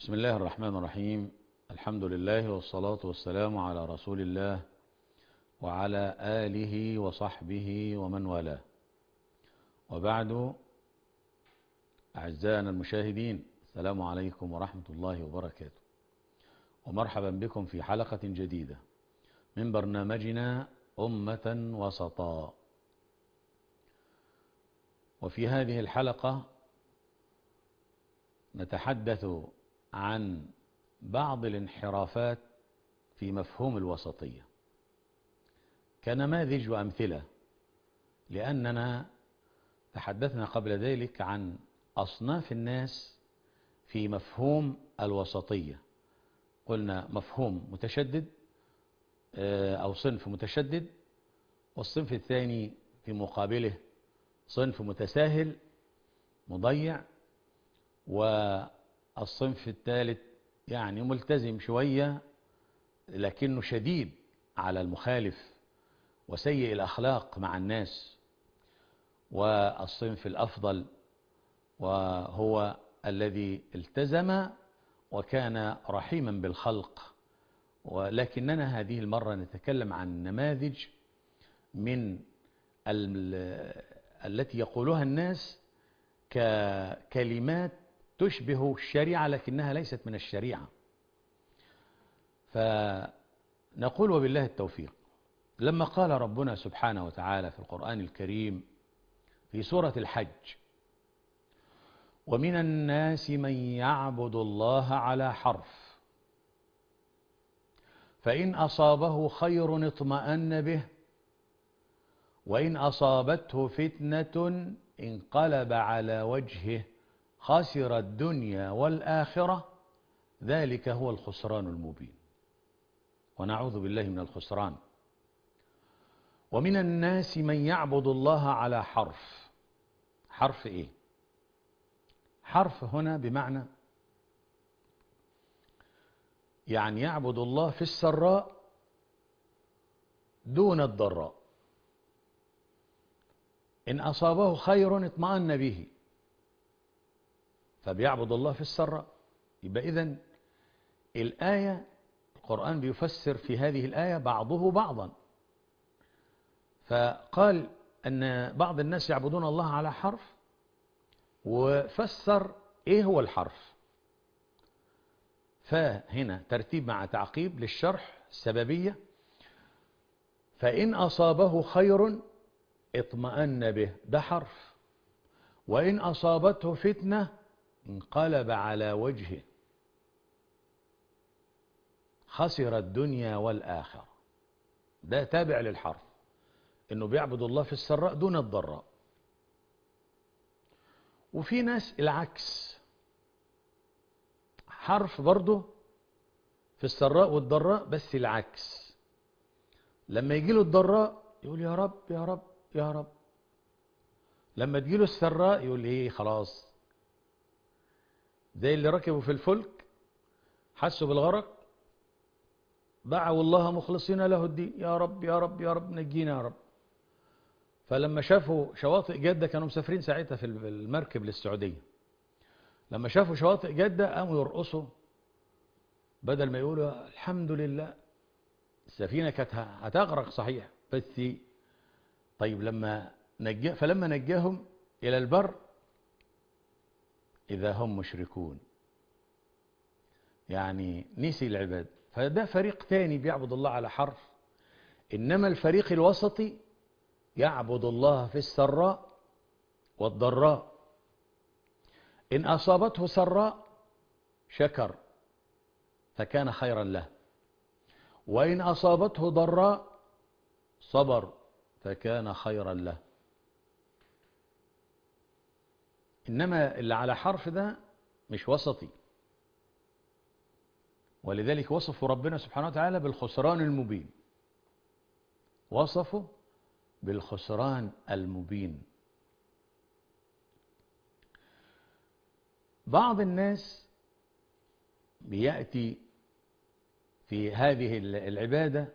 بسم الله الرحمن الرحيم. الحمد لله والصلاة والسلام على رسول الله وعلى آله وصحبه ومن والاه، وبعد. أعزائنا المشاهدين، السلام عليكم ورحمة الله وبركاته، ومرحبا بكم في حلقة جديدة من برنامجنا أمة وسطا. وفي هذه الحلقة نتحدث عن بعض الانحرافات في مفهوم الوسطية كنماذج وأمثلة، لأننا تحدثنا قبل ذلك عن أصناف الناس في مفهوم الوسطية. قلنا مفهوم متشدد أو صنف متشدد، والصنف الثاني في مقابله صنف متساهل مضيع، والصنف الثالث يعني ملتزم شوية لكنه شديد على المخالف وسيء الأخلاق مع الناس، والصنف الأفضل وهو الذي التزم وكان رحيما بالخلق. ولكننا هذه المرة نتكلم عن نماذج من التي يقولها الناس ككلمات تشبه الشريعة لكنها ليست من الشريعة. فنقول وبالله التوفيق. لما قال ربنا سبحانه وتعالى في القرآن الكريم في سورة الحج: ومن الناس من يعبد الله على حرف، فإن أصابه خير اطمأن به، وإن أصابته فتنة انقلب على وجهه خسر الدنيا والآخرة، ذلك هو الخسران المبين. ونعوذ بالله من الخسران. ومن الناس من يعبد الله على حرف. حرف إيه؟ حرف هنا بمعنى يعني يعبد الله في السراء دون الضراء. إن أصابه خير اطمأن به، فبيعبد الله في السراء. يبقى إذن الآية، القرآن بيفسر في هذه الآية بعضه بعضا، فقال أن بعض الناس يعبدون الله على حرف، وفسر إيه هو الحرف. فهنا ترتيب مع تعقيب للشرح السببية: فإن أصابه خير اطمأن به، ده حرف. وإن أصابته فتنة انقلب على وجهه خسر الدنيا والآخرة، ده تابع للحرف، إنه بيعبد الله في السراء دون الضراء. وفي ناس العكس، حرف برضه في السراء والضراء، بس العكس، لما يجيله الضراء يقول يا رب يا رب يا رب، لما تجيله السراء يقول ايه خلاص، زي اللي ركبوا في الفلك حسوا بالغرق دعوا الله مخلصين له الدين، يا رب يا رب يا رب نجينا يا رب. فلما شافوا شواطئ جدة، كانوا مسافرين ساعتها في المركب للسعودية، لما شافوا شواطئ جدة قاموا يرقصوا، بدل ما يقولوا الحمد لله. السفينة كانت هتغرق صحيح، بس طيب فلما نجاهم إلى البر إذا هم مشركون، يعني نسي العباد. فده فريق تاني بيعبد الله على حرف. إنما الفريق الوسطي يعبد الله في السراء والضراء. إن أصابته سراء شكر فكان خيرا له، وإن أصابته ضراء صبر فكان خيرا له. إنما اللي على حرف ده مش وسطي، ولذلك وصفه ربنا سبحانه وتعالى بالخسران المبين، وصفه بالخسران المبين. بعض الناس بيأتي في هذه العبادة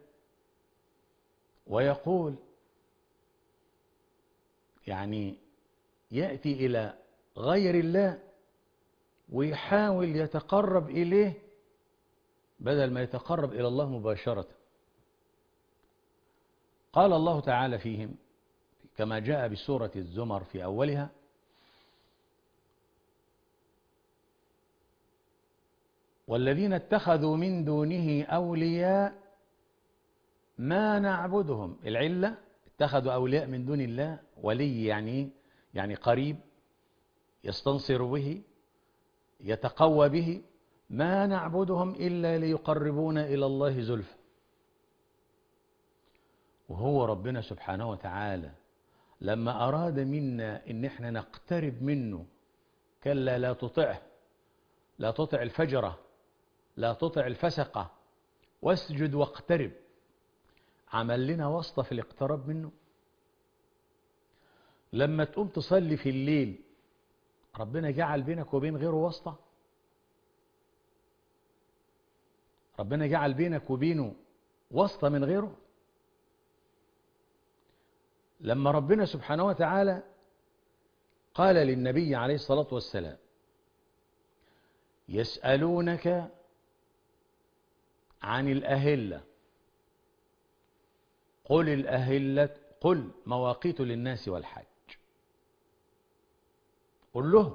ويقول، يعني يأتي إلى غير الله ويحاول يتقرب إليه بدل ما يتقرب إلى الله مباشرة. قال الله تعالى فيهم كما جاء بسورة الزمر في أولها: والذين اتخذوا من دونه أولياء ما نعبدهم. العلة اتخذوا أولياء من دون الله. ولي يعني قريب يستنصر به يتقوى به. ما نعبدهم إلا ليقربونا إلى الله زلفى. وهو ربنا سبحانه وتعالى لما أراد منا إن احنا نقترب منه، كلا لا تطعه، لا تطع الفجرة، لا تطع الفسقة، واسجد واقترب. عمل لنا واسطة في الاقتراب منه. لما تقوم تصلي في الليل ربنا جعل بينك وبين غيره واسطة. ربنا جعل بينك وبينه واسطة من غيره. لما ربنا سبحانه وتعالى قال للنبي عليه الصلاة والسلام: يسألونك عن الأهلة قل مواقيت للناس والحج. قل لهم: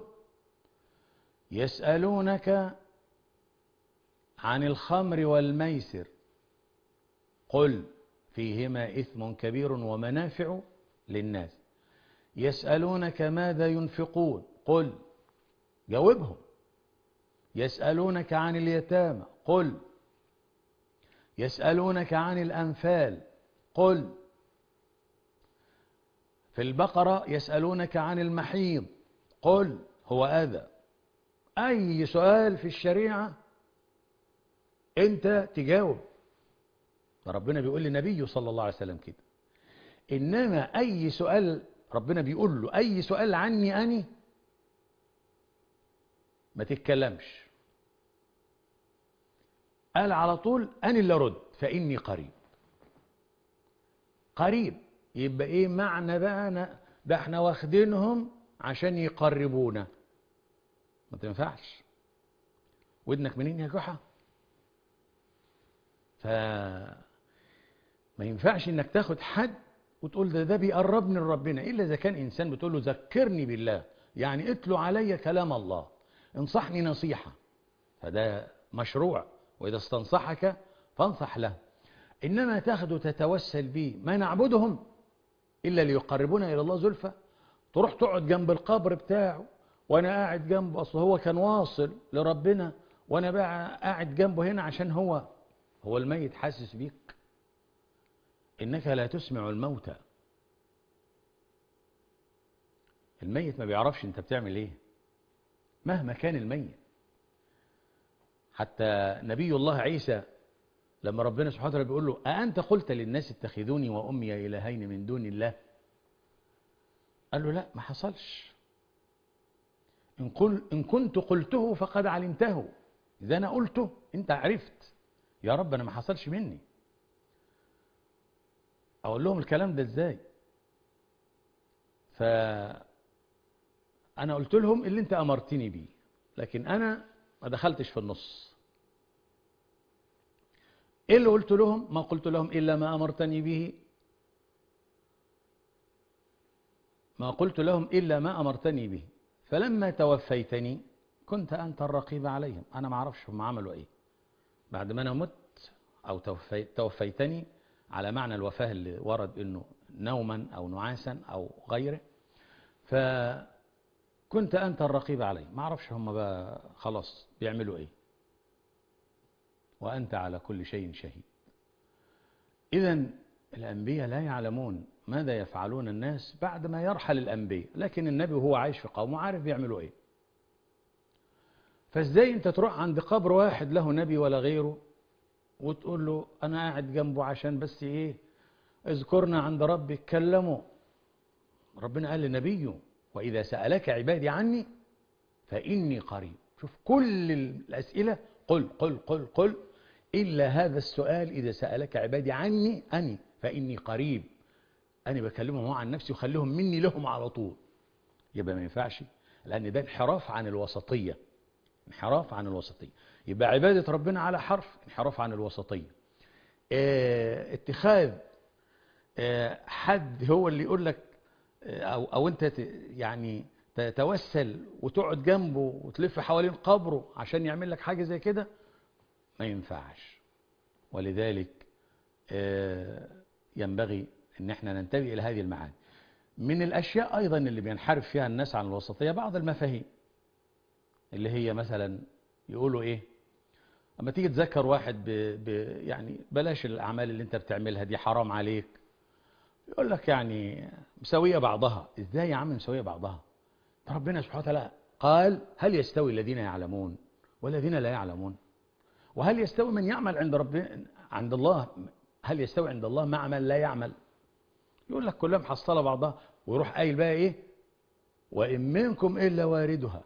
يسألونك عن الخمر والميسر قل فيهما إثم كبير ومنافع للناس. يسألونك ماذا ينفقون قل جاوبهم. يسألونك عن اليتامى قل. يسألونك عن الأنفال قل. في البقرة يسألونك عن المحيض قل هو أذى. أي سؤال في الشريعة أنت تجاوب. ربنا بيقول لنبيه صلى الله عليه وسلم كده. إنما أي سؤال ربنا بيقول له أي سؤال عني أنا ما تتكلمش. قال على طول أنا اللي أرد فإني قريب. قريب يبقى إيه معنى بقى؟ ده احنا واخدينهم عشان يقربونا. ما تنفعش. ودنك منين يا جحا؟ فما ينفعش انك تاخد حد وتقول ده بيقربني لربنا، الا اذا كان انسان بتقول له ذكرني بالله، يعني اتلو علي كلام الله، انصحني نصيحة، فده مشروع. واذا استنصحك فانصح له. انما تاخده تتوسل به، ما نعبدهم الا ليقربونا الى الله زلفى. تروح تقعد جنب القبر بتاعه وانا قاعد جنبه، اصل هو كان واصل لربنا وانا بقى قاعد جنبه هنا عشان هو الميت حاسس بيك. إنك لا تسمع الموتى. الميت ما بيعرفش أنت بتعمل إيه مهما كان الميت. حتى نبي الله عيسى لما ربنا سبحانه وتعالى بيقول له: أأنت قلت للناس اتخذوني وأمي إلهين من دون الله؟ قال له: لا، ما حصلش. إن كنت قلته فقد علمته. إذا أنا قلته أنت عرفت. يا رب أنا ما حصلش مني. أقول لهم الكلام ده إزاي؟ فأنا قلت لهم اللي أنت أمرتني بيه، لكن أنا ما دخلتش في النص. إيه اللي قلت لهم؟ ما قلت لهم إلا ما أمرتني به. ما قلت لهم إلا ما أمرتني به. فلما توفيتني كنت أنت الرقيب عليهم. أنا ما أعرفش هم عملوا إيه بعد ما أنا مت، أو توفيتني على معنى الوفاة اللي ورد إنه نوما أو نعاسا أو غيره. فكنت أنت الرقيب عليهم. ما أعرفش هم بقى خلاص بيعملوا إيه. وأنت على كل شيء شهيد. إذن الأنبياء لا يعلمون ماذا يفعلون الناس بعد ما يرحل الأنبياء، لكن النبي وهو عايش في قومه عارف بيعملوا إيه. فإزاي أنت تروح عند قبر واحد له نبي ولا غيره وتقول له أنا قاعد جنبه عشان بس إيه اذكرنا عند ربك كلمه؟ ربنا قال لنبيه: وإذا سألك عبادي عني فإني قريب. شوف كل الأسئلة قل قل قل قل إلا هذا السؤال: إذا سألك عبادي عني أني فإني قريب. أنا بكلمهم عن نفسي وخليهم مني لهم على طول. يبقى ما ينفعش، لأن ده انحراف عن الوسطية. انحراف عن الوسطية. يبقى عبادة ربنا على حرف، انحراف عن الوسطية. اتخاذ حد هو اللي يقول لك أو أنت يعني تتوسل وتقعد جنبه وتلف حوالين قبره عشان يعمل لك حاجة زي كده، ما ينفعش. ولذلك ينبغي ان احنا ننتبه الى هذه المعاني. من الاشياء ايضا اللي بينحرف فيها الناس عن الوسطية بعض المفاهيم، اللي هي مثلا يقولوا ايه اما تيجي تذكر واحد يعني بلاش الاعمال اللي انت بتعملها دي حرام عليك، يقول لك يعني مساوية بعضها. ازاي يا عم مساوية بعضها؟ ربنا سبحانه وتعالى قال هل يستوي الذين يعلمون والذين لا يعلمون؟ وهل يستوي من يعمل عند ربنا عند الله، هل يستوي عند الله مع من لا يعمل؟ يقول لك كلها محصله بعضها، ويروح قايل بقى ايه؟ وان منكم الا واردها.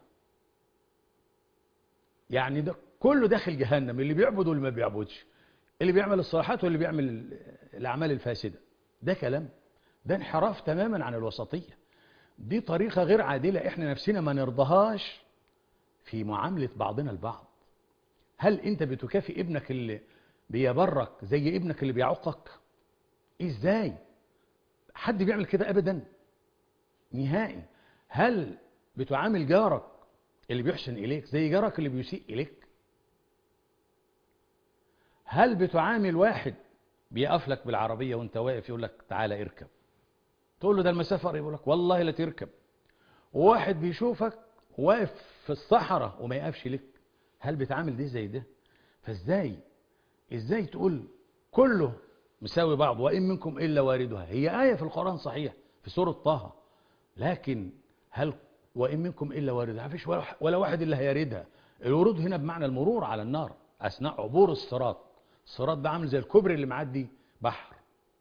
يعني ده كله داخل جهنم، اللي بيعبد واللي ما بيعبدش، اللي بيعمل الصالحات واللي بيعمل الاعمال الفاسده. ده كلام، ده انحراف تماما عن الوسطيه. دي طريقه غير عادله، احنا نفسنا ما نرضاهاش في معامله بعضنا البعض. هل انت بتكافئ ابنك اللي بيبرك زي ابنك اللي بيعقك؟ ازاي حد بيعمل كده؟ ابدا نهائي. هل بتعامل جارك اللي بيحسن اليك زي جارك اللي بيسيء اليك؟ هل بتعامل واحد بيقف لك بالعربيه وانت واقف يقول لك تعالى اركب، تقول له ده المسافه قريبه، يقول لك والله لا تركب؟ وواحد بيشوفك واقف في الصحراء وما يقفش لك، هل بتعامل دي زي ده؟ ازاي تقول كله مساوي بعض وإن منكم إلا واردها؟ هي آية في القرآن صحيح في سورة طه، لكن هل وإن منكم إلا واردها؟ مفيش ولا واحد إلا هيردها. الورود هنا بمعنى المرور على النار أثناء عبور الصراط. الصراط ده عامل زي الكوبري اللي معدي بحر،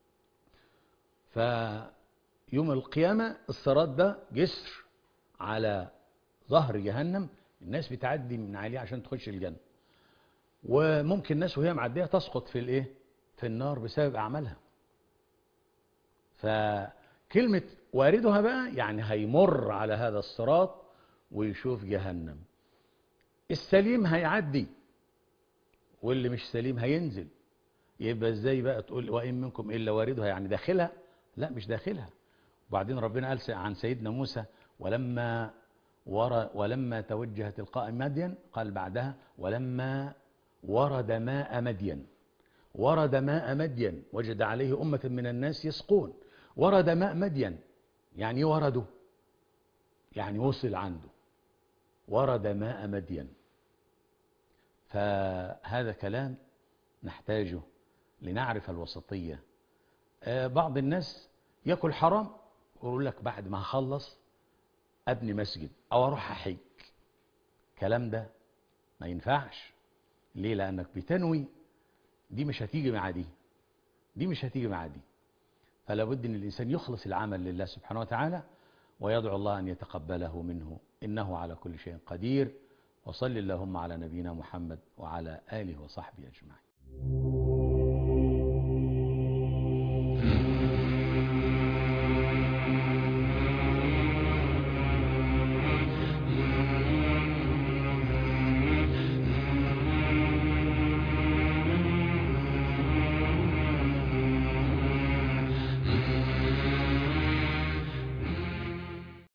فيوم القيامة الصراط ده جسر على ظهر جهنم، الناس بتعدي من عليه عشان تخش الجنة، وممكن الناس وهي معدية تسقط في الايه؟ في النار بسبب اعمالها. فكلمة واردها بقى يعني هيمر على هذا الصراط ويشوف جهنم. السليم هيعدي واللي مش سليم هينزل. يبقى ازاي بقى تقول وإن منكم إلا واردها يعني داخلها؟ لا مش داخلها. وبعدين ربنا قال عن سيدنا موسى ولما توجه تلقاء مدين، قال بعدها ولما ورد ماء مدين. ورد ماء مدين وجد عليه أمة من الناس يسقون. ورد ماء مدين يعني ورده يعني وصل عنده. ورد ماء مدين. فهذا كلام نحتاجه لنعرف الوسطية. بعض الناس يأكل حرام ويقول لك بعد ما هخلص أبني مسجد أو أروح أحج. الكلام ده ما ينفعش. ليه؟ لأنك بتنوي دي مش هتيجي مع دي مش هتيجي مع دي. فلا بد ان الانسان يخلص العمل لله سبحانه وتعالى ويدعو الله ان يتقبله منه، انه على كل شيء قدير. وصل اللهم على نبينا محمد وعلى اله وصحبه اجمعين.